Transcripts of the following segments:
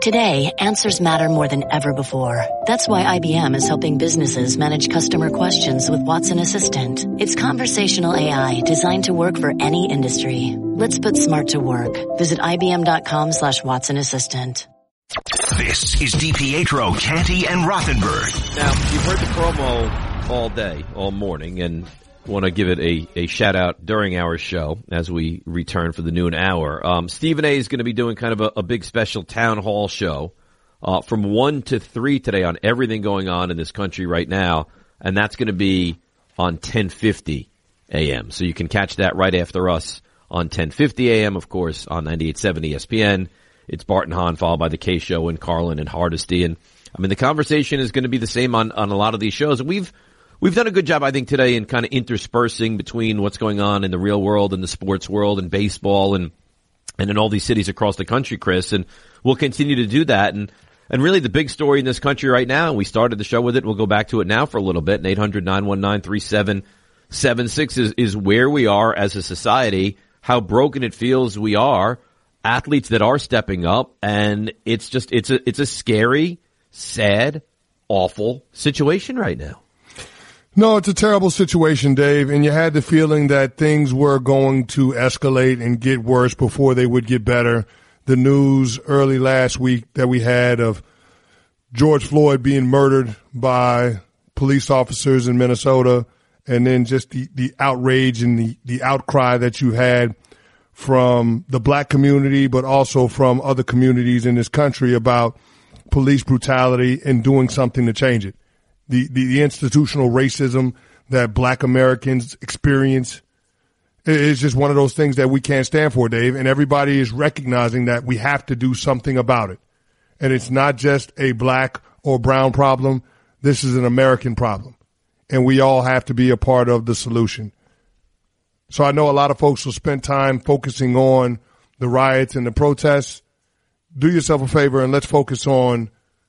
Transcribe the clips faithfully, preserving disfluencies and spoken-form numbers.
Today, answers matter more than ever before. That's why I B M is helping businesses manage customer questions with Watson Assistant. It's conversational A I designed to work for any industry. Let's put smart to work. Visit ibm.com slash Watson Assistant. This is DiPietro, Canty, and Rothenberg. Now, you've heard the promo all day, all morning, and want to give it a, a shout-out during our show as we return for the noon hour. Um, Stephen A. is going to be doing kind of a, a big special town hall show uh, from one to three today on everything going on in this country right now, and that's going to be on ten fifty a.m. So you can catch that right after us on ten fifty a.m., of course, on ninety-eight point seven E S P N. It's Bart and Hahn, followed by the K Show and Carlin and Hardesty. And, I mean, the conversation is going to be the same on, on a lot of these shows. We've We've done a good job, I think, today in kind of interspersing between what's going on in the real world and the sports world and baseball and and in all these cities across the country, Chris. And we'll continue to do that. And and really the big story in this country right now, and we started the show with it, we'll go back to it now for a little bit, and eight hundred, nine one nine, three seven seven six is, is where we are as a society, how broken it feels we are, athletes that are stepping up, and it's just, it's a, it's a scary, sad, awful situation right now. No, it's a terrible situation, Dave, and you had the feeling that things were going to escalate and get worse before they would get better. The news early last week that we had of George Floyd being murdered by police officers in Minnesota, and then just the, the outrage and the, the outcry that you had from the black community, but also from other communities in this country about police brutality and doing something to change it. The, the, the institutional racism that black Americans experience is just one of those things that we can't stand for, Dave. And everybody is recognizing that we have to do something about it. And it's not just a black or brown problem. This is an American problem. And we all have to be a part of the solution. So I know a lot of folks will spend time focusing on the riots and the protests. Do yourself a favor and let's focus on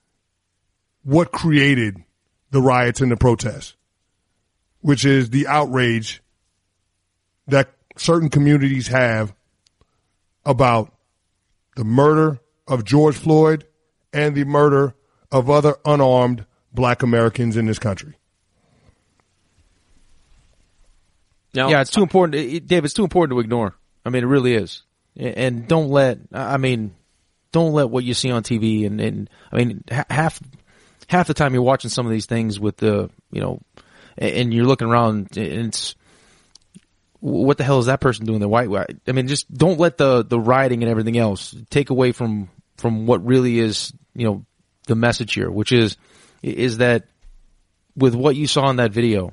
what created the riots and the protests, which is the outrage that certain communities have about the murder of George Floyd and the murder of other unarmed black Americans in this country. Now, yeah, it's too important. It, Dave, it's too important to ignore. I mean, it really is. And don't let, I mean, don't let what you see on T V and, and I mean, half, half the time you're watching some of these things with the, you know, and you're looking around and it's, what the hell is that person doing there? Why? I mean, just don't let the, the rioting and everything else take away from, from what really is, you know, the message here, which is, is that with what you saw in that video,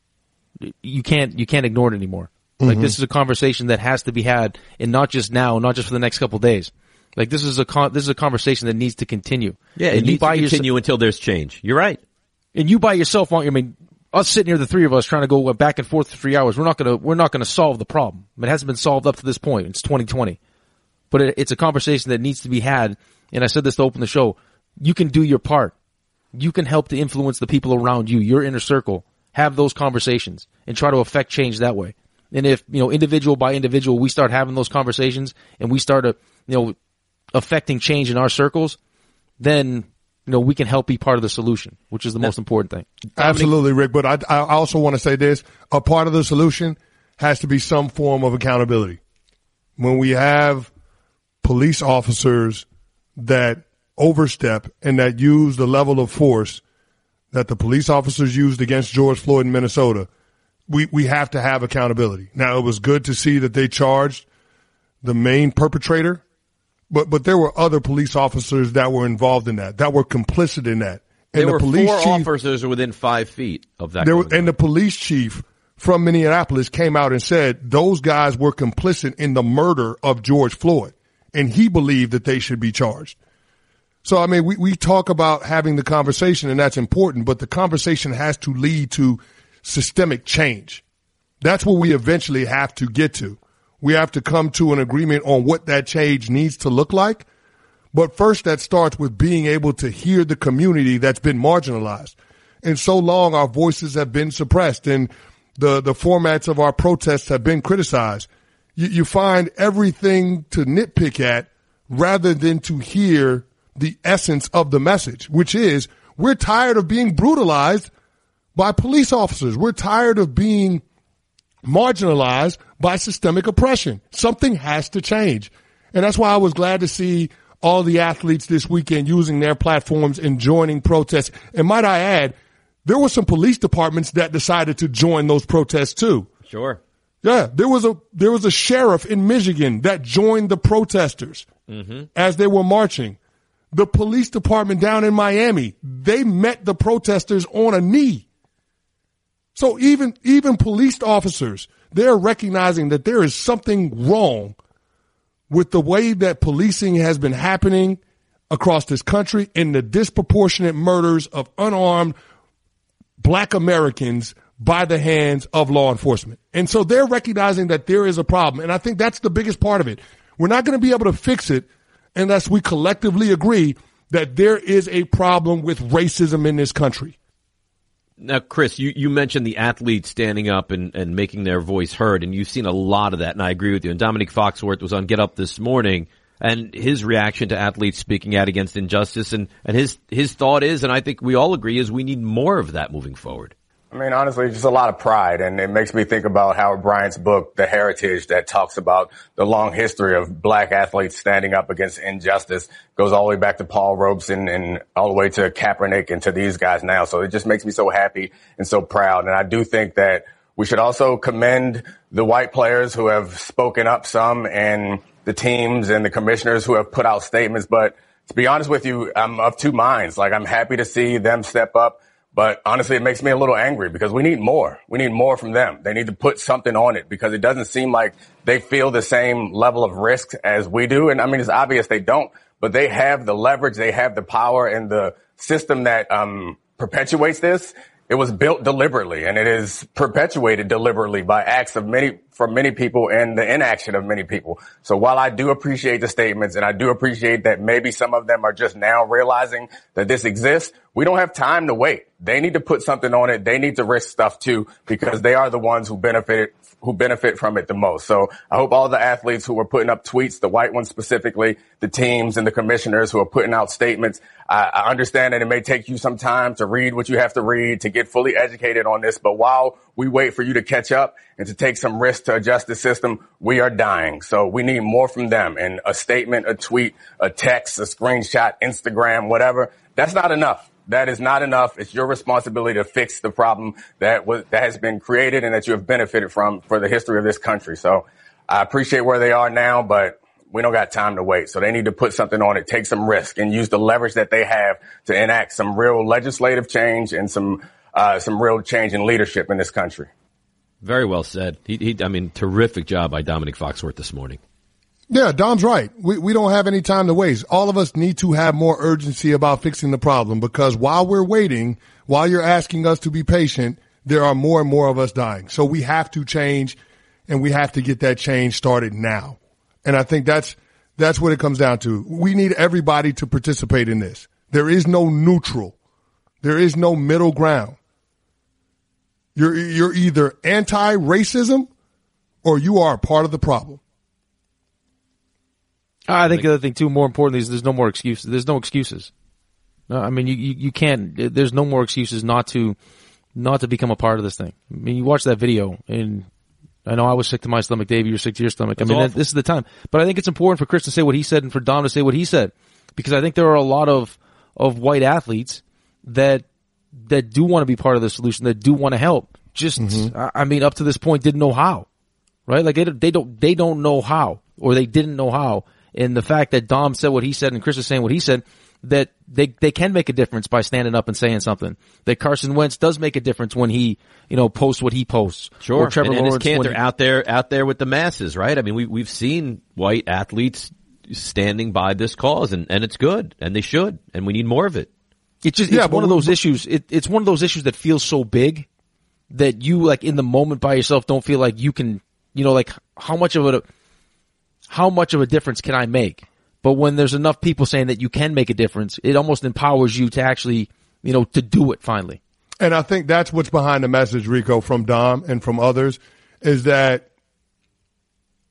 you can't, you can't ignore it anymore. Mm-hmm. Like this is a conversation that has to be had, and not just now, not just for the next couple of days. Like this is a con- this is a conversation that needs to continue. Yeah, it and needs to continue until there's change. You're right. And you by yourself, I mean, us sitting here, the three of us trying to go back and forth for three hours, we're not gonna we're not gonna solve the problem. It hasn't been solved up to this point. It's twenty twenty, but it, it's a conversation that needs to be had. And I said this to open the show: you can do your part. You can help to influence the people around you, your inner circle. Have those conversations and try to affect change that way. And if, you know, individual by individual, we start having those conversations and we start, a, you know, affecting change in our circles, then, you know, we can help be part of the solution, which is the most important thing. Absolutely, Rick. But I, I also want to say this. A part of the solution has to be some form of accountability. When we have police officers that overstep and that use the level of force that the police officers used against George Floyd in Minnesota, we, we have to have accountability. Now, it was good to see that they charged the main perpetrator, but, but there were other police officers that were involved in that, that were complicit in that. And there the were police four chief, officers within five feet of that. There were, and the police chief from Minneapolis came out and said those guys were complicit in the murder of George Floyd, and he believed that they should be charged. So, I mean, we, we talk about having the conversation, and that's important, but the conversation has to lead to systemic change. That's what we eventually have to get to. We have to come to an agreement on what that change needs to look like. But first, that starts with being able to hear the community that's been marginalized. And so long, our voices have been suppressed, and the, the formats of our protests have been criticized. You, you find everything to nitpick at rather than to hear the essence of the message, which is we're tired of being brutalized by police officers. We're tired of being marginalized by systemic oppression. Something has to change. And that's why I was glad to see all the athletes this weekend using their platforms and joining protests. And might I add, there were some police departments that decided to join those protests too. Sure. Yeah, there was a there was a sheriff in Michigan that joined the protesters mm-hmm. as they were marching. The police department down in Miami, they met the protesters on a knee. So even even police officers, they're recognizing that there is something wrong with the way that policing has been happening across this country and the disproportionate murders of unarmed black Americans by the hands of law enforcement. And so they're recognizing that there is a problem. And I think that's the biggest part of it. We're not going to be able to fix it unless we collectively agree that there is a problem with racism in this country. Now, Chris, you, you mentioned the athletes standing up and, and making their voice heard, and you've seen a lot of that, and I agree with you. And Dominique Foxworth was on Get Up this morning, and his reaction to athletes speaking out against injustice, and, and his, his thought is, and I think we all agree, is we need more of that moving forward. I mean, honestly, just a lot of pride, and it makes me think about Howard Bryant's book, The Heritage, that talks about the long history of black athletes standing up against injustice. Goes all the way back to Paul Robeson and all the way to Kaepernick and to these guys now. So it just makes me so happy and so proud. And I do think that we should also commend the white players who have spoken up some and the teams and the commissioners who have put out statements. But to be honest with you, I'm of two minds. Like, I'm happy to see them step up. But honestly, it makes me a little angry because we need more. We need more from them. They need to put something on it because it doesn't seem like they feel the same level of risk as we do. And I mean, it's obvious they don't, but they have the leverage. They have the power, and the system that um perpetuates this, it was built deliberately, and it is perpetuated deliberately by acts of many, from many people and the inaction of many people. So while I do appreciate the statements, and I do appreciate that maybe some of them are just now realizing that this exists, we don't have time to wait. They need to put something on it. They need to risk stuff too, because they are the ones who benefit who benefit from it the most. So I hope all the athletes who are putting up tweets, the white ones specifically, the teams and the commissioners who are putting out statements, I, I understand that it may take you some time to read what you have to read to get fully educated on this. But while we wait for you to catch up and to take some risks to adjust the system, we are dying. So we need more from them. And a statement, a tweet, a text, a screenshot, Instagram, whatever, that's not enough. That is not enough. It's your responsibility to fix the problem that was, that has been created and that you have benefited from for the history of this country. So I appreciate where they are now, but we don't got time to wait. So they need to put something on it, take some risk, and use the leverage that they have to enact some real legislative change and some, uh, some real change in leadership in this country. Very well said. He, he, I mean, terrific job by Dominique Foxworth this morning. Yeah, Dom's right. We we don't have any time to waste. All of us need to have more urgency about fixing the problem, because while we're waiting, while you're asking us to be patient, there are more and more of us dying. So we have to change, and we have to get that change started now. And I think that's that's what it comes down to. We need everybody to participate in this. There is no neutral. There is no middle ground. You're you're either anti-racism or you are a part of the problem. I think the other thing too, more importantly, is there's no more excuses. There's no excuses. No, I mean, you, you, you can't, there's no more excuses not to, not to become a part of this thing. I mean, you watch that video, and I know I was sick to my stomach, Dave, you're sick to your stomach. That's I mean, that, this is the time. But I think it's important for Chris to say what he said and for Dom to say what he said, because I think there are a lot of, of white athletes that, that do want to be part of the solution, that do want to help. Just, mm-hmm. I, I mean, up to this point, didn't know how, right? Like they, they don't, they don't know how, or they didn't know how. And the fact that Dom said what he said and Chris is saying what he said, that they they can make a difference by standing up and saying something. That Carson Wentz does make a difference when he, you know, posts what he posts. Sure. Or Trevor and, and Lawrence Cantor he, out there out there with the masses, right? I mean, we we've seen white athletes standing by this cause, and, and it's good, and they should, and we need more of it. It's just yeah, it's one of those issues. It, it's one of those issues that feels so big that you, like, in the moment by yourself, don't feel like you can, you know, like how much of a how much of a difference can I make? But when there's enough people saying that you can make a difference, it almost empowers you to actually, you know, to do it finally. And I think that's what's behind the message, Rico, from Dom and from others, is that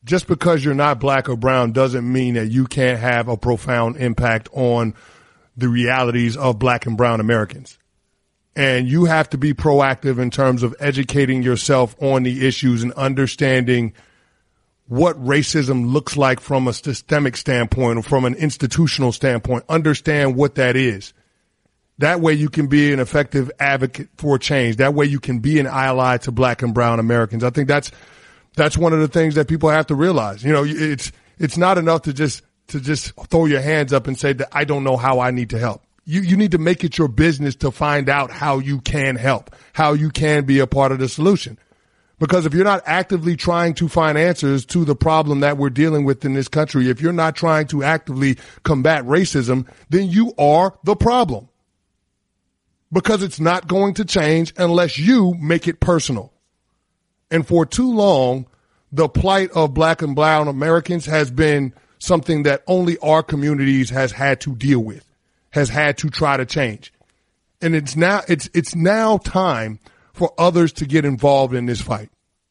just because you're not black or brown doesn't mean that you can't have a profound impact on the realities of black and brown Americans. And you have to be proactive in terms of educating yourself on the issues and understanding what racism looks like from a systemic standpoint or from an institutional standpoint. Understand what that is. That way you can be an effective advocate for change. That way you can be an ally to black and brown Americans. I think that's that's one of the things that people have to realize. You know, it's it's not enough to just to just throw your hands up and say that I don't know how I need to help. You you need to make it your business to find out how you can help, how you can be a part of the solution. Because if you're not actively trying to find answers to the problem that we're dealing with in this country, if you're not trying to actively combat racism, then you are the problem. Because it's not going to change unless you make it personal. And for too long, the plight of black and brown Americans has been something that only our communities has had to deal with, has had to try to change. And it's now, it's, it's now time for others to get involved in this fight.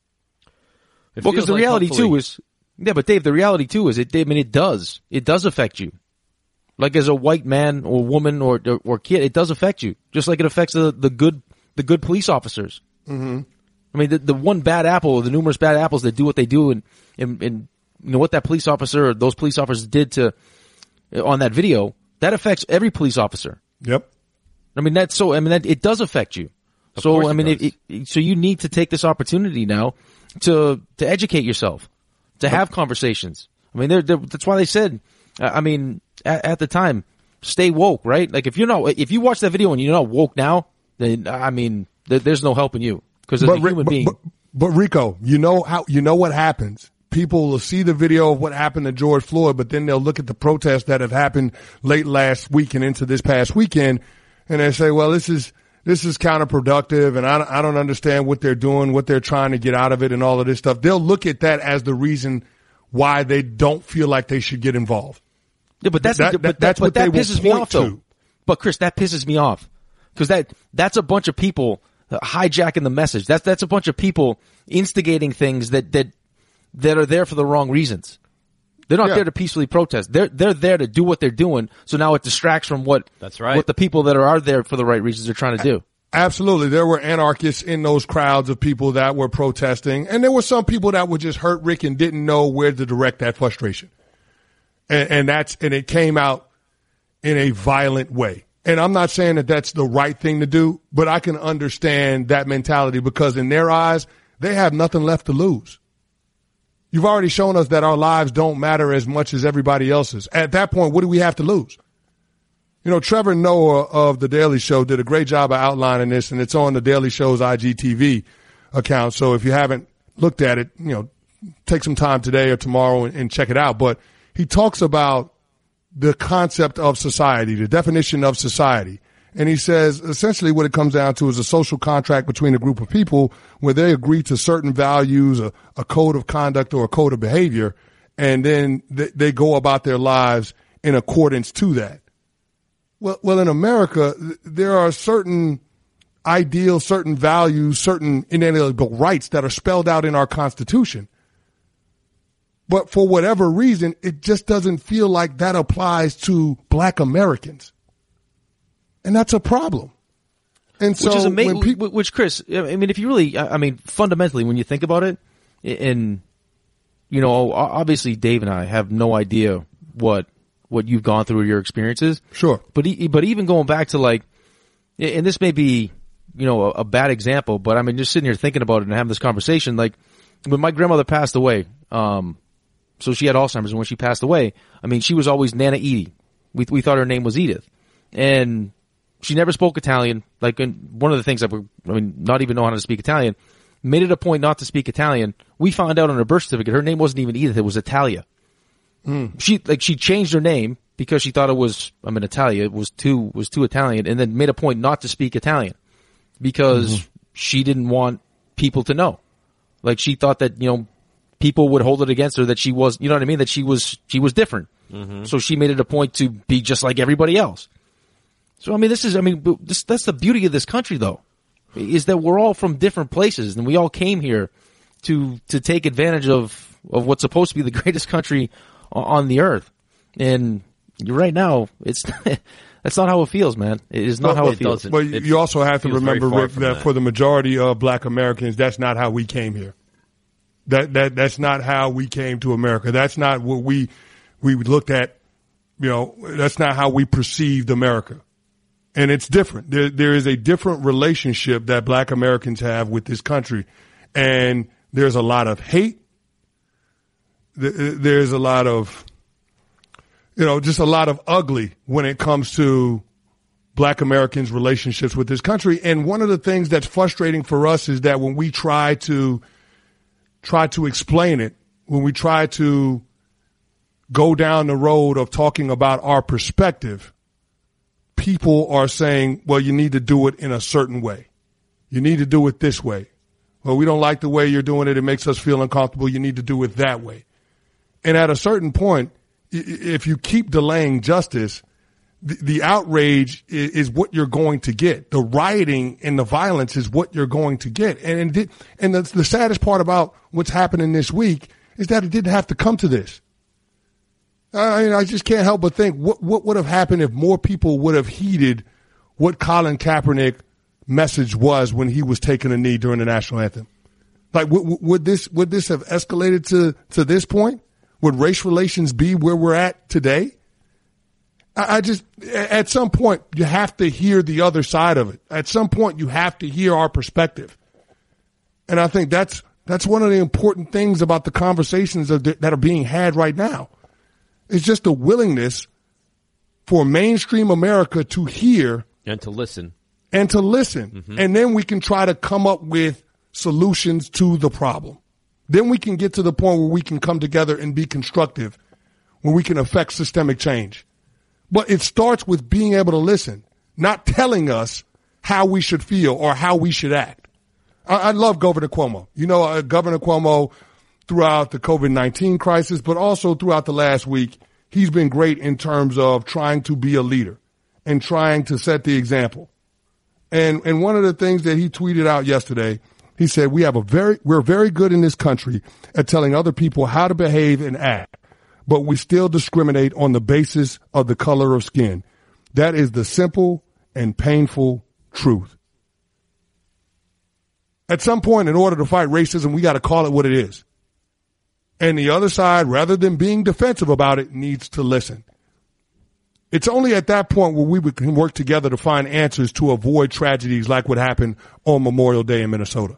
It well, because the like reality hopefully- too is, yeah, but Dave, the reality too is it, I mean, it does, it does affect you. Like as a white man or woman or, or, or kid, it does affect you. Just like it affects the, the good, the good police officers. Mm-hmm. I mean, the, the one bad apple or the numerous bad apples that do what they do and, and, and, you know, what that police officer or those police officers did to, on that video, that affects every police officer. Yep. I mean, that's so, I mean, that, it does affect you. Of so, I mean, it it, it, so you need to take this opportunity now to, to educate yourself, to have conversations. I mean, they're, they're, that's why they said, I mean, at, at the time, stay woke, right? Like if you're not, if you watch that video and you're not woke now, then, I mean, there, there's no helping you because as a human but, being. But, but Rico, you know how, you know what happens. People will see the video of what happened to George Floyd, but then they'll look at the protests that have happened late last week and into this past weekend, and they say, well, this is, this is counterproductive, and I don't, I don't understand what they're doing, what they're trying to get out of it, and all of this stuff. They'll look at that as the reason why they don't feel like they should get involved. Yeah, but that's, that, but that, that's but what that they pisses will me point off, though. to. But Chris, that pisses me off because that, that's a bunch of people hijacking the message. That's, that's a bunch of people instigating things that, that, that are there for the wrong reasons. They're not yeah. there to peacefully protest. They're, they're there to do what they're doing. So now it distracts from what, that's right. what the people that are, are there for the right reasons are trying to do. Absolutely. There were anarchists in those crowds of people that were protesting. And there were some people that were just hurt, Rick, and didn't know where to direct that frustration. And, and that's, and it came out in a violent way. And I'm not saying that that's the right thing to do, but I can understand that mentality because in their eyes, they have nothing left to lose. You've already shown us that our lives don't matter as much as everybody else's. At that point, what do we have to lose? You know, Trevor Noah of The Daily Show did a great job of outlining this, and it's on The Daily Show's I G T V account. So if you haven't looked at it, you know, take some time today or tomorrow and, and check it out. But he talks about the concept of society, the definition of society. And he says essentially what it comes down to is a social contract between a group of people where they agree to certain values, a, a code of conduct or a code of behavior, and then they, they go about their lives in accordance to that. Well, well, in America, there are certain ideals, certain values, certain inalienable rights that are spelled out in our Constitution. But for whatever reason, it just doesn't feel like that applies to black Americans. And that's a problem. And so, which is amazing. when people, which Chris, I mean, if you really, I mean, fundamentally, when you think about it, and you know, obviously, Dave and I have no idea what what you've gone through or your experiences. Sure. But but even going back to like, and this may be, you know, a, a bad example, but I mean, just sitting here thinking about it and having this conversation, like when my grandmother passed away, um, so she had Alzheimer's, and when she passed away, I mean, she was always Nana Edie. We we thought her name was Edith, and she never spoke Italian. Like, and one of the things that we, I mean, not even know how to speak Italian, made it a point not to speak Italian. We found out on her birth certificate, her name wasn't even Edith, it was Italia. Mm. She, like, she changed her name because she thought it was, I mean, Italia, it was too, was too Italian, and then made a point not to speak Italian because mm-hmm. she didn't want people to know. Like, she thought that, you know, people would hold it against her that she was, you know what I mean, that she was, she was different. Mm-hmm. So she made it a point to be just like everybody else. So, I mean, this is, I mean, this, that's the beauty of this country, though, is that we're all from different places, and we all came here to, to take advantage of, of what's supposed to be the greatest country on the earth. And right now, it's that's not how it feels, man. It is not well, how it, it feels. But you also have to remember, Rick, that, that for the majority of black Americans, that's not how we came here. That that that's not how we came to America. That's not what we we looked at. You know, that's not how we perceived America. And it's different. There there is a different relationship that black Americans have with this country. And there's a lot of hate. There's a lot of, you know, just a lot of ugly when it comes to black Americans' relationships with this country. And one of the things that's frustrating for us is that when we try to try to explain it, when we try to go down the road of talking about our perspective, people are saying, well, you need to do it in a certain way. You need to do it this way. Well, we don't like the way you're doing it. It makes us feel uncomfortable. You need to do it that way. And at a certain point, if you keep delaying justice, the, the outrage is, is what you're going to get. The rioting and the violence is what you're going to get. And and, and the, the saddest part about what's happening this week is that it didn't have to come to this. I mean, I just can't help but think what what would have happened if more people would have heeded what Colin Kaepernick message was when he was taking a knee during the national anthem. Like, w- would this would this have escalated to to this point? Would race relations be where we're at today? I, I just, at some point, you have to hear the other side of it. At some point, you have to hear our perspective. And I think that's that's one of the important things about the conversations of the, that are being had right now. It's just a willingness for mainstream America to hear and to listen. And to listen. Mm-hmm. And then we can try to come up with solutions to the problem. Then we can get to the point where we can come together and be constructive, where we can affect systemic change. But it starts with being able to listen, not telling us how we should feel or how we should act. I, I love Governor Cuomo. You know, uh, Governor Cuomo, throughout the COVID nineteen crisis, but also throughout the last week, he's been great in terms of trying to be a leader and trying to set the example. And and one of the things that he tweeted out yesterday, he said, we have a very, we're very good in this country at telling other people how to behave and act, but we still discriminate on the basis of the color of skin. That is the simple and painful truth. At some point, in order to fight racism, we got to call it what it is. And the other side, rather than being defensive about it, needs to listen. It's only at that point where we can work together to find answers to avoid tragedies like what happened on Memorial Day in Minnesota.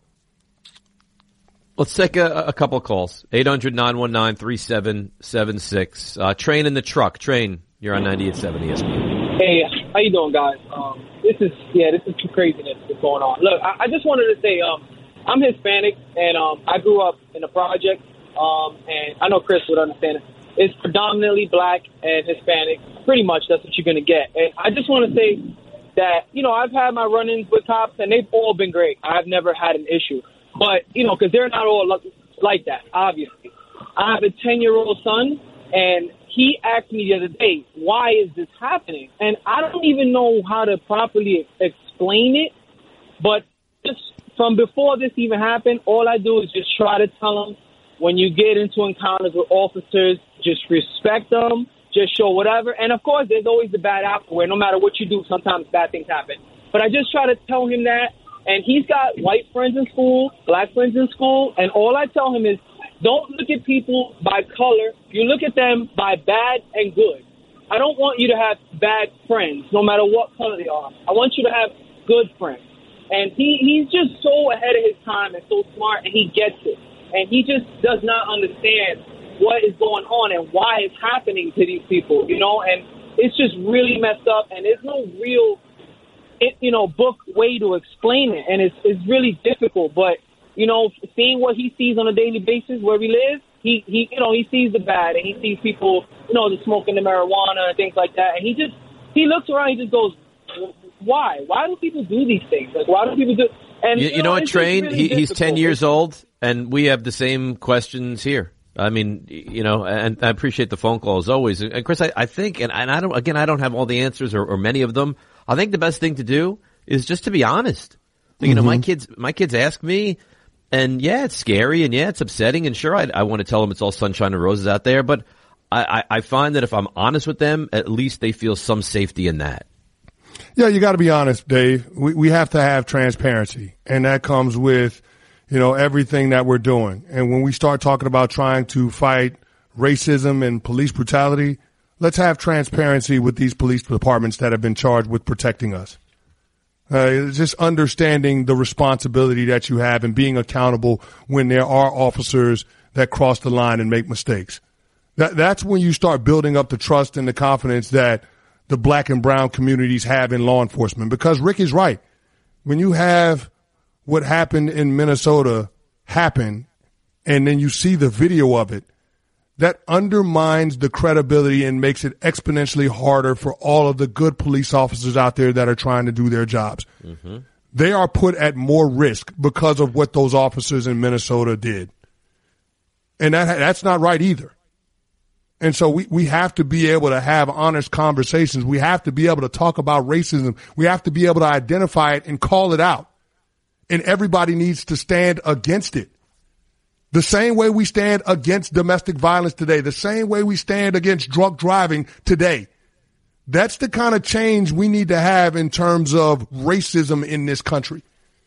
Let's take a, a couple of calls. eight hundred, nine one nine, three seven seven six. Uh, Train in the truck. Train, you're on ninety-eight point seven E S P N. Hey, how you doing, guys? Um, this is, yeah, this is some craziness that's going on. Look, I, I just wanted to say, um, I'm Hispanic, and um, I grew up in a project, um, and I know Chris would understand it. It's predominantly black and Hispanic. Pretty much that's what you're going to get. And I just want to say that, you know, I've had my run-ins with cops, and they've all been great. I've never had an issue. But, you know, because they're not all like that, obviously. I have a ten-year-old son, and he asked me the other day, why is this happening? And I don't even know how to properly explain it. But just from before this even happened, all I do is just try to tell him, when you get into encounters with officers, just respect them, just show whatever. And, of course, there's always the bad apple where no matter what you do, sometimes bad things happen. But I just try to tell him that. And he's got white friends in school, black friends in school, and all I tell him is don't look at people by color. You look at them by bad and good. I don't want you to have bad friends, no matter what color they are. I want you to have good friends. And he, he's just so ahead of his time and so smart, and he gets it. And he just does not understand what is going on and why it's happening to these people, you know, and it's just really messed up, and there's no real, it, you know, book way to explain it, and it's it's really difficult. But, you know, seeing what he sees on a daily basis where he lives, he, he you know, he sees the bad, and he sees people, you know, the smoking the marijuana and things like that, and he just, he looks around, he just goes, why? Why do people do these things? Like, why do people do... And, you, you, you know, know what, Train? Really he, he's ten years old, and we have the same questions here. I mean, you know, and I appreciate the phone call as always. And Chris, I, I think, and, and I don't, again, I don't have all the answers or, or many of them. I think the best thing to do is just to be honest. You mm-hmm. know, my kids, my kids ask me, And yeah, it's scary, and yeah, it's upsetting, and sure, I, I want to tell them it's all sunshine and roses out there, but I, I, I find that if I'm honest with them, at least they feel some safety in that. Yeah, you got to be honest, Dave. We, we have to have transparency, and that comes with, you know, everything that we're doing. And when we start talking about trying to fight racism and police brutality, let's have transparency with these police departments that have been charged with protecting us. Uh, just understanding the responsibility that you have and being accountable when there are officers that cross the line and make mistakes. That, that's when you start building up the trust and the confidence that the black and brown communities have in law enforcement. Because Rick is right. When you have what happened in Minnesota happen and then you see the video of it, that undermines the credibility and makes it exponentially harder for all of the good police officers out there that are trying to do their jobs. Mm-hmm. They are put at more risk because of what those officers in Minnesota did. And that that's not right either. And so we, we have to be able to have honest conversations. We have to be able to talk about racism. We have to be able to identify it and call it out. And everybody needs to stand against it. The same way we stand against domestic violence today, the same way we stand against drunk driving today. That's the kind of change we need to have in terms of racism in this country.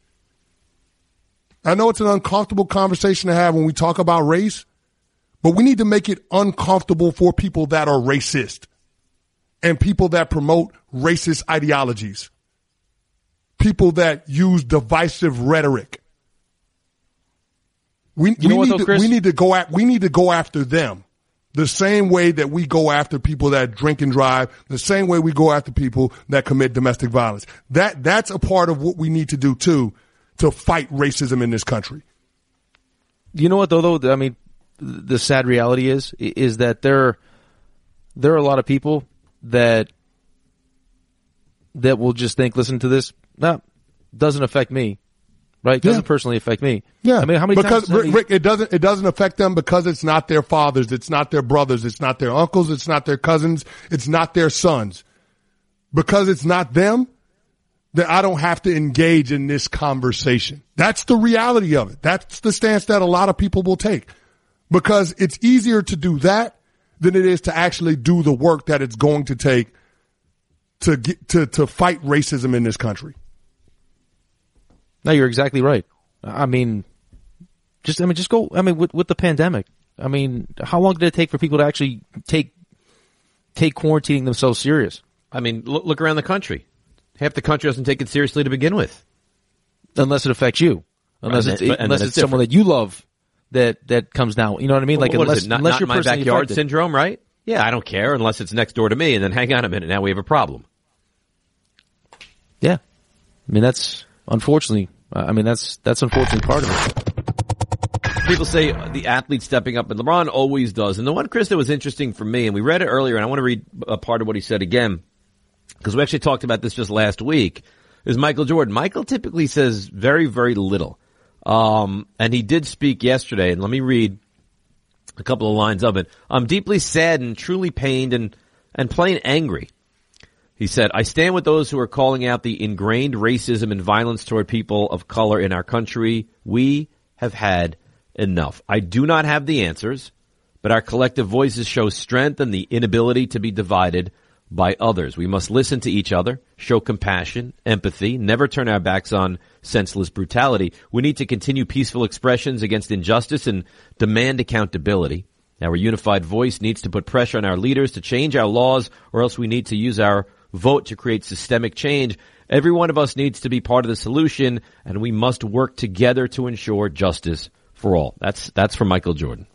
I know it's an uncomfortable conversation to have when we talk about race, but we need to make it uncomfortable for people that are racist and people that promote racist ideologies, people that use divisive rhetoric. We, we, need though, to, we need to go at, we need to go after them the same way that we go after people that drink and drive, the same way we go after people that commit domestic violence. That, that's a part of what we need to do too, to fight racism in this country. You know what though, though, I mean, the sad reality is, is that there, there are a lot of people that, that will just think, listen to this, no, doesn't affect me. Right? It doesn't yeah. personally affect me. Yeah. I mean, how many because, times? Rick, Rick, Rick, it doesn't, it doesn't affect them because it's not their fathers. It's not their brothers. It's not their uncles. It's not their cousins. It's not their sons. Because it's not them, that I don't have to engage in this conversation. That's the reality of it. That's the stance that a lot of people will take. Because it's easier to do that than it is to actually do the work that it's going to take to get, to, to fight racism in this country. No, you're exactly right. I mean, just, I mean, just go, I mean, with, with the pandemic, I mean, how long did it take for people to actually take, take quarantining themselves serious? I mean, look, look around the country. Half the country doesn't take it seriously to begin with. Unless it affects you. Unless right, it's, but, unless it's, it's someone that you love that, that comes down. You know what I mean? Like, well, what unless, is it? Not, unless not you're my backyard affected. syndrome, right? Yeah, I don't care unless it's next door to me, and then hang on a minute, now we have a problem. Yeah. I mean, that's, unfortunately, I mean, that's, that's unfortunately part of it. People say the athlete stepping up, and LeBron always does. And the one, Chris, that was interesting for me, and we read it earlier, and I want to read a part of what he said again, because we actually talked about this just last week, is Michael Jordan. Michael typically says very, very little. Um, and he did speak yesterday, and let me read a couple of lines of it. I'm deeply saddened, truly pained, and, and plain angry. He said, I stand with those who are calling out the ingrained racism and violence toward people of color in our country. We have had enough. I do not have the answers, but our collective voices show strength and the inability to be divided by others. We must listen to each other, show compassion, empathy, never turn our backs on senseless brutality. We need to continue peaceful expressions against injustice and demand accountability. Our unified voice needs to put pressure on our leaders to change our laws, or else we need to use our vote to create systemic change. Every one of us needs to be part of the solution, and we must work together to ensure justice for all. That's that's from Michael Jordan.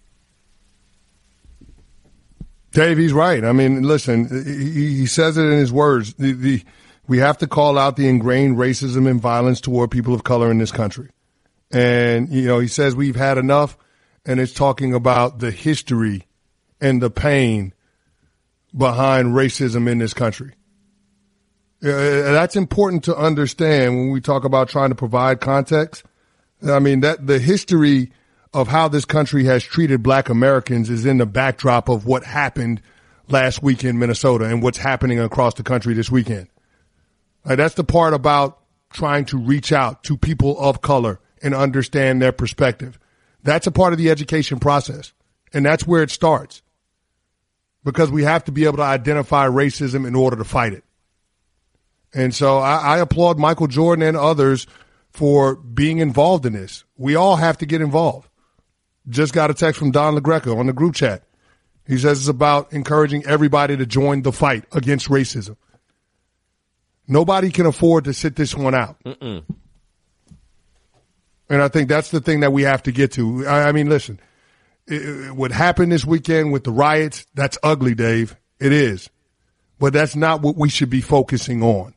Dave, he's right. I mean, listen, he, he says it in his words. The, the, we have to call out the ingrained racism and violence toward people of color in this country. And, you know, he says we've had enough, and it's talking about the history and the pain behind racism in this country. Uh, that's important to understand when we talk about trying to provide context. I mean, that the history of how this country has treated black Americans is in the backdrop of what happened last week in Minnesota and what's happening across the country this weekend. Uh, that's the part about trying to reach out to people of color and understand their perspective. That's a part of the education process, and that's where it starts, because we have to be able to identify racism in order to fight it. And so I, I applaud Michael Jordan and others for being involved in this. We all have to get involved. Just got a text from Don LaGreca on the group chat. He says it's about encouraging everybody to join the fight against racism. Nobody can afford to sit this one out. Mm-mm. And I think that's the thing that we have to get to. I, I mean, listen, it, it, what happened this weekend with the riots, that's ugly, Dave. It is. But that's not what we should be focusing on.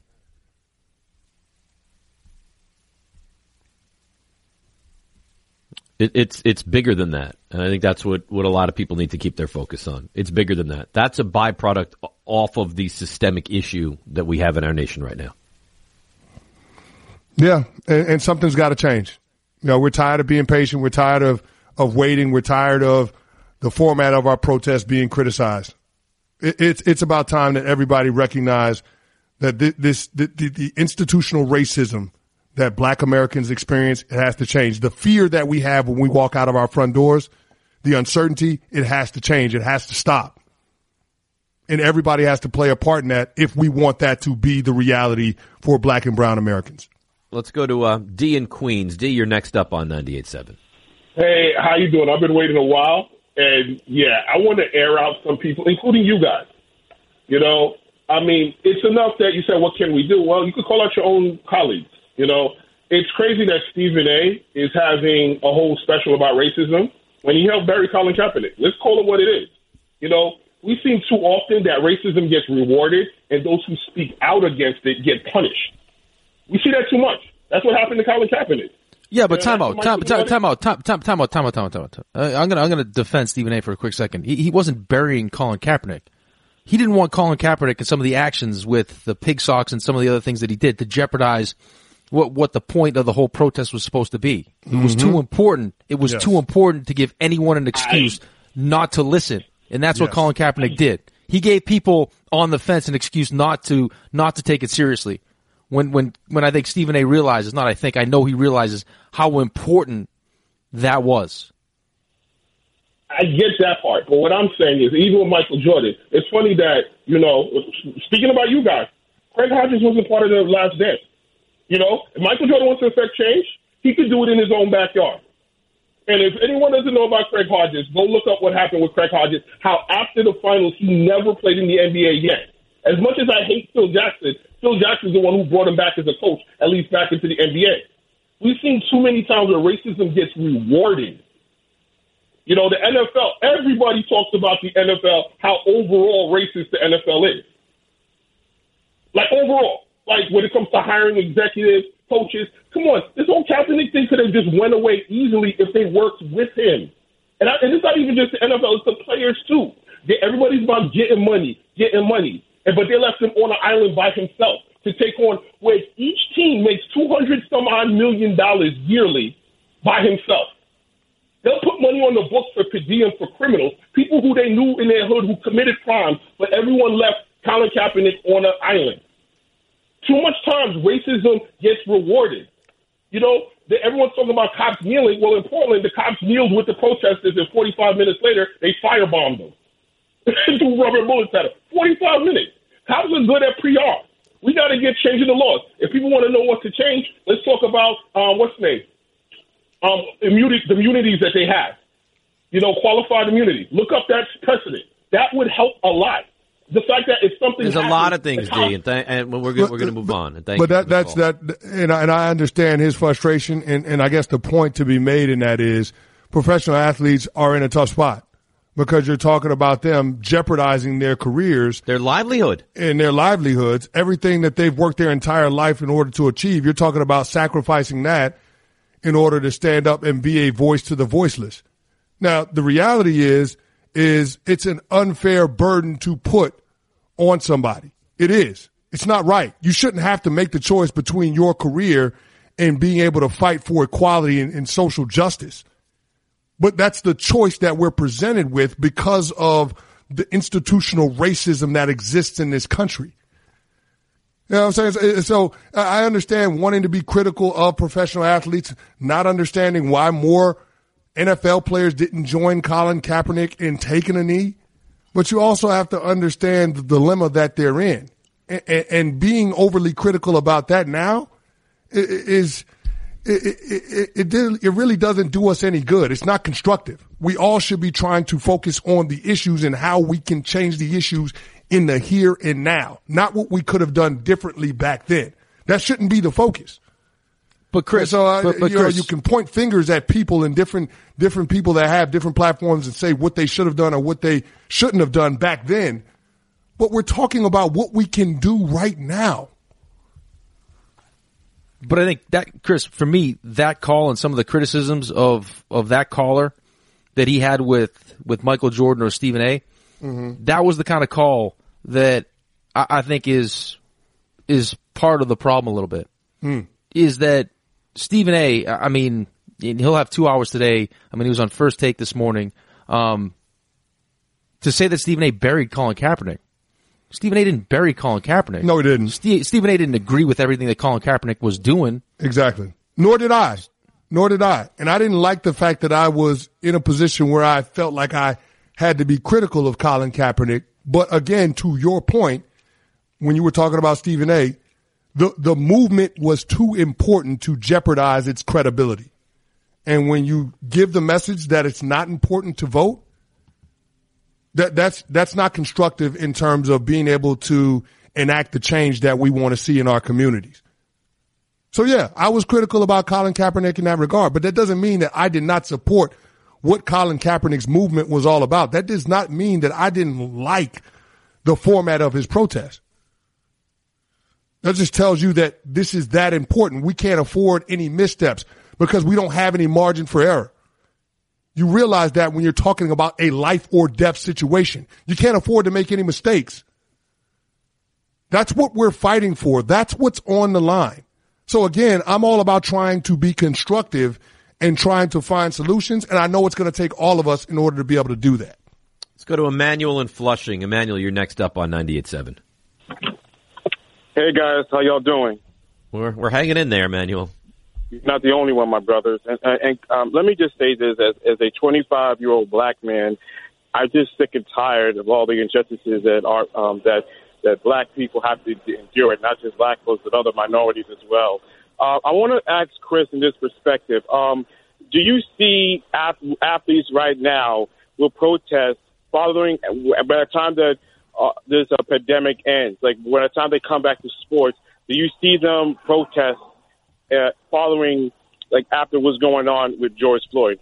It, it's it's bigger than that, and I think that's what, what a lot of people need to keep their focus on. It's bigger than that. That's a byproduct off of the systemic issue that we have in our nation right now. Yeah, and, and something's got to change. You know, we're tired of being patient. We're tired of, of waiting. We're tired of the format of our protests being criticized. It, it's it's about time that everybody recognize that this, this the, the, the institutional racism that black Americans experience, it has to change. The fear that we have when we walk out of our front doors, the uncertainty, it has to change. It has to stop. And everybody has to play a part in that if we want that to be the reality for black and brown Americans. Let's go to uh, D in Queens. D, you're next up on ninety-eight point seven. Hey, how you doing? I've been waiting a while. And, yeah, I want to air out some people, including you guys. You know, I mean, it's enough that you say, what can we do? Well, you could call out your own colleagues. You know, it's crazy that Stephen A. is having a whole special about racism when he helped bury Colin Kaepernick. Let's call it what it is. You know, we've seen too often that racism gets rewarded and those who speak out against it get punished. We see that too much. That's what happened to Colin Kaepernick. Yeah, but time out, time, time, time out, time, time, time out, time out, time out, time out. Uh, I'm gonna, I'm gonna defend Stephen A. for a quick second. He, he wasn't burying Colin Kaepernick. He didn't want Colin Kaepernick and some of the actions with the pig socks and some of the other things that he did to jeopardize what what the point of the whole protest was supposed to be. It was mm-hmm. too important. It was yes. too important to give anyone an excuse I, not to listen, and that's yes. what Colin Kaepernick did. He gave people on the fence an excuse not to not to take it seriously. When when when I think Stephen A. realizes, not I think, I know he realizes how important that was. I get that part, but what I'm saying is, even with Michael Jordan, it's funny that, you know, speaking about you guys, Craig Hodges wasn't part of the Last Dance. You know, if Michael Jordan wants to affect change, he could do it in his own backyard. And if anyone doesn't know about Craig Hodges, go look up what happened with Craig Hodges, how after the finals he never played in the N B A yet. As much as I hate Phil Jackson, Phil Jackson's the one who brought him back as a coach, at least back into the N B A. We've seen too many times where racism gets rewarded. You know, the N F L, everybody talks about the N F L, how overall racist the N F L is. Like, overall. Like, when it comes to hiring executives, coaches, come on, this whole Kaepernick thing could have just went away easily if they worked with him. And, I, and it's not even just the N F L, it's the players, too. They, everybody's about getting money, getting money. And, but they left him on an island by himself to take on where each team makes two hundred some odd million dollars yearly by himself. They'll put money on the books for per diem for criminals, people who they knew in their hood who committed crimes, but everyone left Colin Kaepernick on an island. Too much times racism gets rewarded. You know, the, everyone's talking about cops kneeling. Well, in Portland, the cops kneeled with the protesters, and forty-five minutes later, they firebombed them. Threw rubber bullets at them. forty-five minutes. Cops are good at P R. We got to get changing the laws. If people want to know what to change, let's talk about, um, what's the name? Um, immunity, the immunities that they have. You know, qualified immunity. Look up that precedent. That would help a lot. The fact that if something there's happens, a lot of things, D, and, th- and we're going we're going to move on. And thank but you that that's call. that, and I, and I understand his frustration, and, and I guess the point to be made in that is professional athletes are in a tough spot because you're talking about them jeopardizing their careers, their livelihood, and their livelihoods, everything that they've worked their entire life in order to achieve. You're talking about sacrificing that in order to stand up and be a voice to the voiceless. Now, the reality is, is it's an unfair burden to put on somebody. It is. It's not right. You shouldn't have to make the choice between your career and being able to fight for equality and, and social justice. But that's the choice that we're presented with because of the institutional racism that exists in this country. You know what I'm saying? So I understand wanting to be critical of professional athletes, not understanding why more N F L players didn't join Colin Kaepernick in taking a knee. But you also have to understand the dilemma that they're in. And, and being overly critical about that now is it, it, it, it, it really doesn't do us any good. It's not constructive. We all should be trying to focus on the issues and how we can change the issues in the here and now, not what we could have done differently back then. That shouldn't be the focus. But Chris, so uh, but, but you Chris, know, you can point fingers at people and different different people that have different platforms and say what they should have done or what they shouldn't have done back then. But we're talking about what we can do right now. But I think that, Chris, for me, that call and some of the criticisms of, of that caller that he had with, with Michael Jordan or Stephen A., mm-hmm. that was the kind of call that I, I think is is part of the problem a little bit. Mm. Is that Stephen A., I mean, he'll have two hours today. I mean, he was on First Take this morning. Um, to say that Stephen A. buried Colin Kaepernick. Stephen A. didn't bury Colin Kaepernick. No, he didn't. St- Stephen A. didn't agree with everything that Colin Kaepernick was doing. Exactly. Nor did I. Nor did I. And I didn't like the fact that I was in a position where I felt like I had to be critical of Colin Kaepernick. But again, to your point, when you were talking about Stephen A., the, the movement was too important to jeopardize its credibility. And when you give the message that it's not important to vote, that, that's, that's not constructive in terms of being able to enact the change that we want to see in our communities. So yeah, I was critical about Colin Kaepernick in that regard, but that doesn't mean that I did not support what Colin Kaepernick's movement was all about. That does not mean that I didn't like the format of his protest. That just tells you that this is that important. We can't afford any missteps because we don't have any margin for error. You realize that when you're talking about a life or death situation. You can't afford to make any mistakes. That's what we're fighting for. That's what's on the line. So again, I'm all about trying to be constructive and trying to find solutions, and I know it's going to take all of us in order to be able to do that. Let's go to Emmanuel in Flushing. Emmanuel, you're next up on ninety-eight seven. Hey, guys. How y'all doing? We're we're hanging in there, Emmanuel. You're not the only one, my brothers. And, and um, let me just say this, as, as a twenty-five-year-old black man, I'm just sick and tired of all the injustices that are um, that that black people have to endure, and not just black folks, but other minorities as well. Uh, I want to ask Chris in this perspective, um, do you see ath- athletes right now will protest following, by the time that uh, this uh, pandemic ends, like by the time they come back to sports, do you see them protest uh, following, like after what's going on with George Floyd?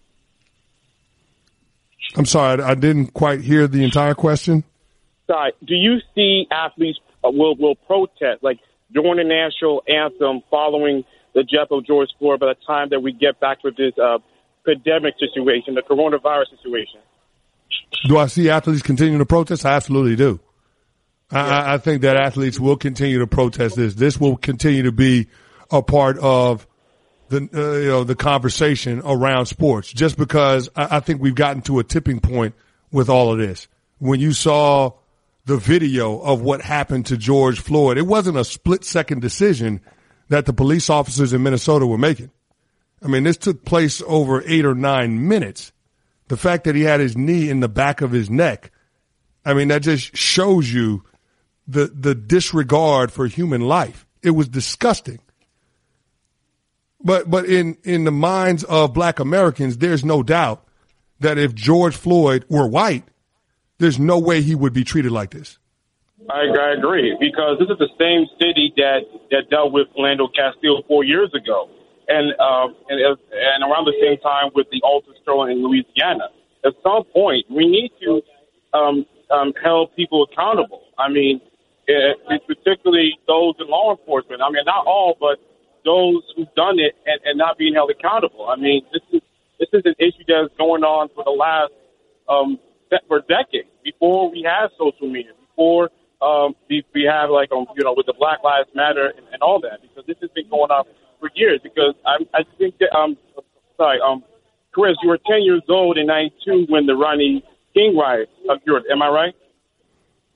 I'm sorry, I didn't quite hear the entire question. Sorry, do you see athletes uh, will will protest, like during the national anthem following the death of George Floyd by the time that we get back with this uh, pandemic situation, the coronavirus situation? Do I see athletes continuing to protest? I absolutely do. I, yeah. I think that athletes will continue to protest this. This will continue to be a part of the uh, you know the conversation around sports. Just because I, I think we've gotten to a tipping point with all of this. When you saw the video of what happened to George Floyd, it wasn't a split-second decision that the police officers in Minnesota were making. I mean, this took place over eight or nine minutes. The fact that he had his knee in the back of his neck, I mean, that just shows you the the disregard for human life. It was disgusting. But but in, in the minds of black Americans, there's no doubt that if George Floyd were white, there's no way he would be treated like this. I, I agree, because this is the same city that, that dealt with Philando Castile four years ago, and um, and and around the same time with the Alton Sterling in Louisiana. At some point, we need to um, um, hold people accountable. I mean, it, it's particularly those in law enforcement. I mean, not all, but those who've done it and, and not being held accountable. I mean, this is this is an issue that's going on for the last um, for decades, before we had social media, before um, we, we have like, um, you know, with the Black Lives Matter and, and all that, because this has been going on for years. Because I, I think that, um, sorry, um, Chris, you were ten years old in ninety-two when the Rodney King riot occurred. Am I right?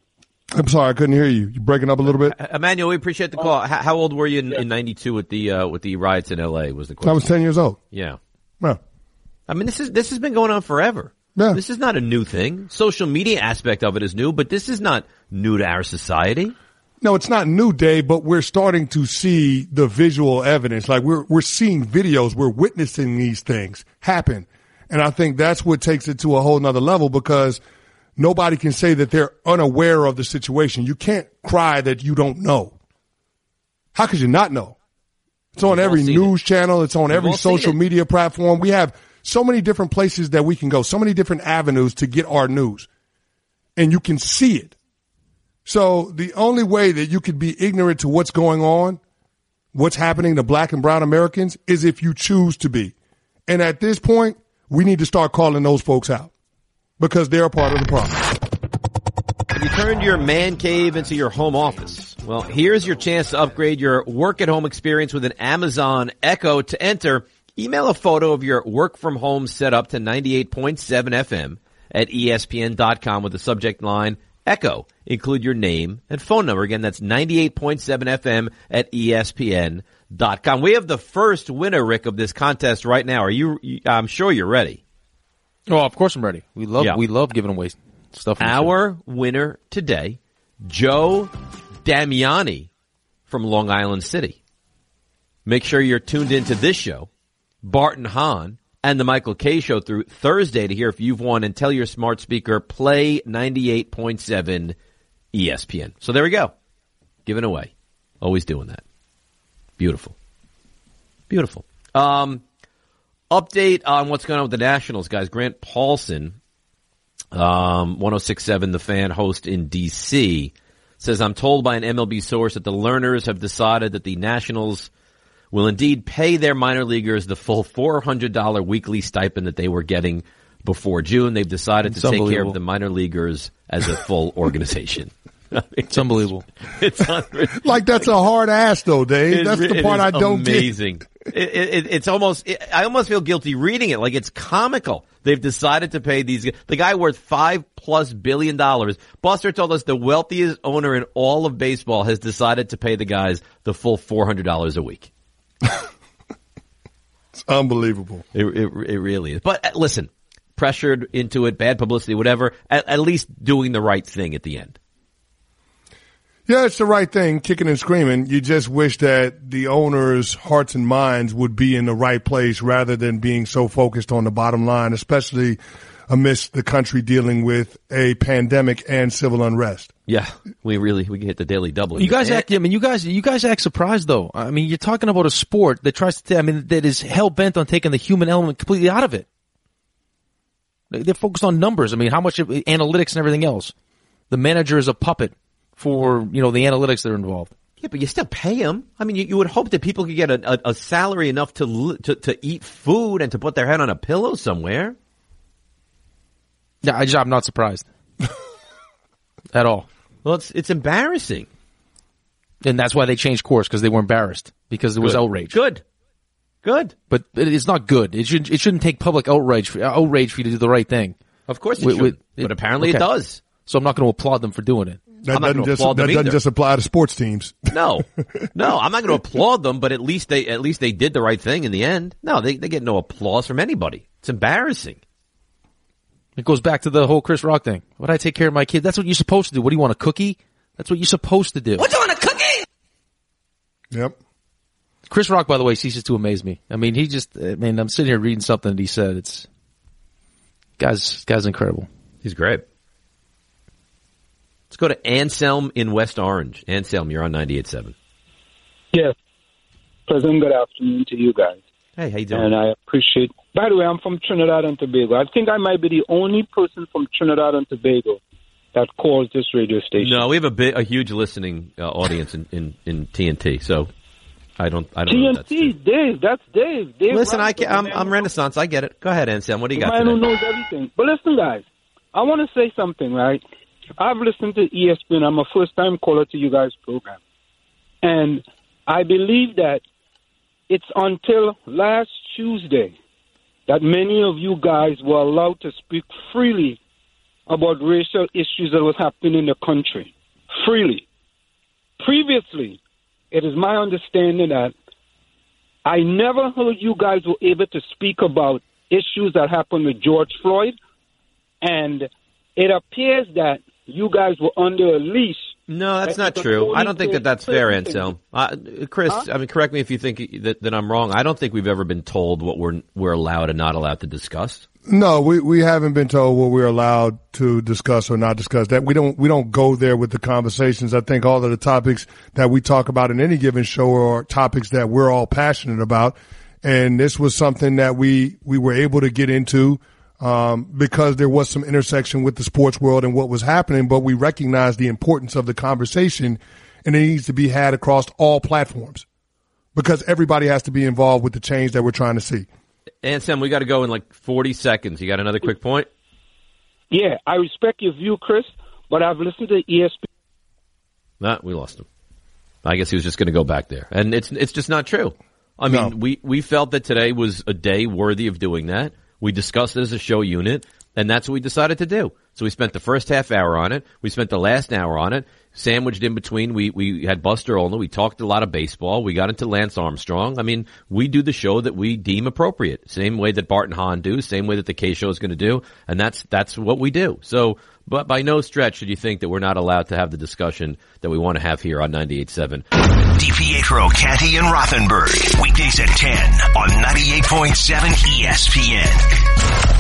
I'm sorry, I couldn't hear you. You're breaking up a little bit. Uh, Emmanuel, we appreciate the call. How, how old were you in, in ninety-two with the uh, with the riots in L A? Was the question? I was ten years old. Yeah. Yeah. I mean, this is this has been going on forever. Yeah. This is not a new thing. Social media aspect of it is new, but this is not new to our society. No, it's not new, Dave, but we're starting to see the visual evidence. Like we're we're seeing videos, we're witnessing these things happen. And I think that's what takes it to a whole nother level because nobody can say that they're unaware of the situation. You can't cry that you don't know. How could you not know? It's on We've every news it. channel. It's on We've every social media platform. We have so many different places that we can go, so many different avenues to get our news. And you can see it. So the only way that you could be ignorant to what's going on, what's happening to black and brown Americans, is if you choose to be. And at this point, we need to start calling those folks out because they're a part of the problem. Have you turned your man cave into your home office? Well, here's your chance to upgrade your work-at-home experience with an Amazon Echo. To enter, email a photo of your work-from-home setup to ninety-eight point seven F M at E S P N dot com with the subject line Echo. Include your name and phone number. Again, that's ninety-eight point seven F M at E S P N dot com. We have the first winner, Rick, of this contest right now. Are you, I'm sure you're ready. Oh, of course I'm ready. We love, yeah. we love giving away stuff. Our winner today, Joe Damiani from Long Island City. Make sure you're tuned into this show, Bart and Hahn, and the Michael Kay Show through Thursday to hear if you've won, and tell your smart speaker, play ninety-eight point seven E S P N. So there we go. Giving away. Always doing that. Beautiful. Beautiful. Um, update on what's going on with the Nationals, guys. Grant Paulson, um, one oh six point seven The Fan host in D C, says, I'm told by an M L B source that the Lerners have decided that the Nationals will indeed pay their minor leaguers the full four hundred dollars weekly stipend that they were getting before June. They've decided it's to take care of the minor leaguers as a full organization. I mean, it's unbelievable. It's unreal. Like that's a hard ass though, Dave. That's the part I don't amazing. get. It, it, it's almost, it, I almost feel guilty reading it. Like it's comical. They've decided to pay these, the guy worth five plus billion dollars. Buster told us the wealthiest owner in all of baseball has decided to pay the guys the full four hundred dollars a week. It's unbelievable. It, it, it really is. But uh, listen, pressured into it, bad publicity, whatever, at, at least doing the right thing at the end. Yeah, it's the right thing, kicking and screaming. You just wish that the owners' hearts and minds would be in the right place rather than being so focused on the bottom line, especially amidst the country dealing with a pandemic and civil unrest. Yeah, we really, we can hit the daily double. You guys act, I mean, you guys, you guys act surprised though. I mean, you're talking about a sport that tries to, I mean, that is hell bent on taking the human element completely out of it. They're focused on numbers. I mean, how much of analytics and everything else. The manager is a puppet for, you know, the analytics that are involved. Yeah, but you still pay them. I mean, you, you would hope that people could get a, a, a salary enough to, to to eat food and to put their head on a pillow somewhere. Yeah, I just, I'm not surprised at all. Well, it's it's embarrassing, and that's why they changed course, because they were embarrassed, because there was good. outrage. Good, good, but it's not good. It should it shouldn't take public outrage for, outrage for you to do the right thing. Of course, it with, should, with, but it, apparently okay. it does. So I'm not going to applaud them for doing it. That I'm not doesn't, just, applaud that them doesn't either. just apply to sports teams. No, no, I'm not going to applaud them, but at least they at least they did the right thing in the end. No, they they get no applause from anybody. It's embarrassing. It goes back to the whole Chris Rock thing. Why do I take care of my kid? That's what you're supposed to do. What do you want, a cookie? That's what you're supposed to do. What do you want, a cookie? Yep. Chris Rock, by the way, ceases to amaze me. I mean, he just, I mean, I'm sitting here reading something that he said. It's, guy's, guy's incredible. He's great. Let's go to Anselm in West Orange. Anselm, you're on ninety-eight point seven. Yes. Pleasant good afternoon to you guys. Hey, how you doing? And I appreciate, by the way, I'm from Trinidad and Tobago. I think I might be the only person from Trinidad and Tobago that calls this radio station. No, we have a big, a huge listening uh, audience in, in, in T N T, so I don't, I don't T N T, know if that's true. Dave, that's Dave. Dave listen, I Ransom, can, I'm, I'm Renaissance. I get it. Go ahead, Anselm. What do you the got man today? who knows everything. But listen, guys, I want to say something, right? I've listened to E S P N. I'm a first-time caller to you guys' program. And I believe that it's until last Tuesday that many of you guys were allowed to speak freely about racial issues that was happening in the country. freely. Previously, it is my understanding that I never heard you guys were able to speak about issues that happened with George Floyd, and it appears that you guys were under a leash. No, that's not true. I don't think that that's fair, Anselm. Uh, Chris, huh? I mean, correct me if you think that, that I'm wrong. I don't think we've ever been told what we're we're allowed and not allowed to discuss. No, we, we haven't been told what we're allowed to discuss or not discuss. That we don't we don't go there with the conversations. I think all of the topics that we talk about in any given show are topics that we're all passionate about, and this was something that we we were able to get into um, because there was some intersection with the sports world and what was happening. But we recognize the importance of the conversation, and it needs to be had across all platforms because everybody has to be involved with the change that we're trying to see. Anselm, we got to go in like forty seconds. You got another quick point? Yeah, I respect your view, Chris, but I've listened to E S P N. Nah, we lost him. I guess he was just going to go back there. And it's it's just not true. I mean, no. we, we felt that today was a day worthy of doing that. We discussed it as a show unit, and that's what we decided to do. So we spent the first half hour on it. We spent the last hour on it. Sandwiched in between, we, we had Buster Olney. We talked a lot of baseball. We got into Lance Armstrong. I mean, we do the show that we deem appropriate. Same way that Bart and Hahn do, same way that the K-Show is going to do, and that's that's what we do. So, but by no stretch should you think that we're not allowed to have the discussion that we want to have here on ninety-eight point seven. DiPietro, Canty, and Rothenberg. Weekdays at ten on ninety-eight point seven E S P N.